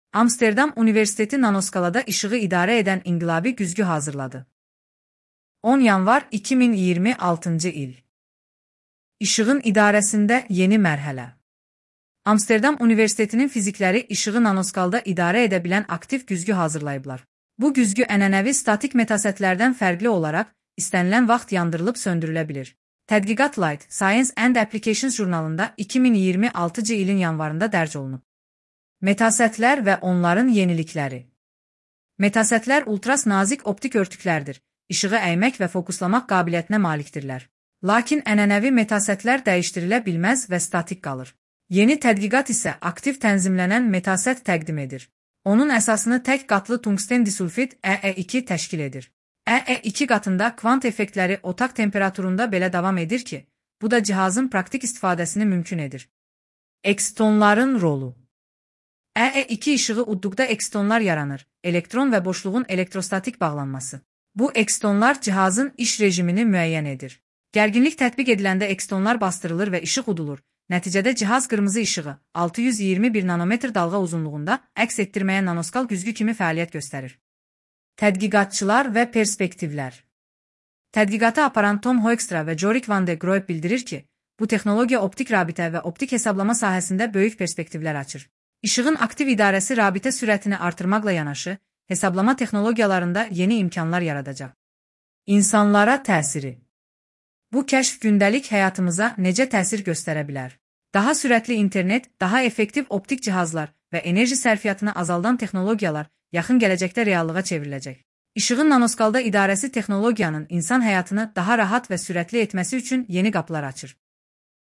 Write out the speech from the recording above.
Amsterdam Universiteti nanoskalada işığı idarə edən inqilabi güzgü hazırladı. 10 yanvar 2026 il. İşığın idarəsində yeni mərhələ. Amsterdam Universitetinin fizikləri işığı nanoskalda idarə edə bilən aktiv güzgü hazırlayıblar. Bu güzgü ənənəvi statik metasətlərdən fərqli olaraq istənilən vaxt yandırılıb söndürülə bilir. Tədqiqat Light Science and Applications jurnalında 2026 ilin yanvarında dərc olunub. Metasətlər və onların yenilikləri. Metasətlər ultras nazik optik örtüklərdir. İşığı əymək və fokuslamaq qabiliyyətinə malikdirlər. Lakin ənənəvi metasətlər dəyişdirilə bilməz və statik qalır. Yeni tədqiqat isə aktiv tənzimlənən metasət təqdim edir. Onun əsasını tək qatlı tungsten disulfid EE2 təşkil edir. EE2 qatında kvant effektləri otaq temperaturunda belə davam edir ki, bu da cihazın praktik istifadəsini mümkün edir. Eksitonların rolu. EE2 işığı udduqda eksitonlar yaranır, elektron və boşluğun elektrostatik bağlanması. Bu eksitonlar cihazın iş rejimini müəyyən edir. Gərginlik tətbiq ediləndə eksitonlar bastırılır və işıq udulur. Nəticədə cihaz qırmızı işığı 621 nanometr dalğa uzunluğunda əks etdirməyə nanoskal güzgü kimi fəaliyyət göstərir. Tədqiqatçılar və perspektivlər. Tədqiqatı aparan Tom Hoekstra və Jorik van de Grooy bildirir ki, bu texnologiya optik rabitə və optik hesablama sahəsində böyük perspektivlər açır. İşığın aktiv idarəsi rabitə sürətini artırmaqla yanaşı, hesablama texnologiyalarında yeni imkanlar yaradacaq. İnsanlara təsiri. Bu kəşf gündəlik həyatımıza necə təsir göstərə bilər? Daha sürətli internet, daha effektiv optik cihazlar və enerji sərfiyyatını azaldan texnologiyalar yaxın gələcəkdə reallığa çevriləcək. İşığın nanoskalda idarəsi texnologiyanın insan həyatını daha rahat və sürətli etməsi üçün yeni qapılar açır.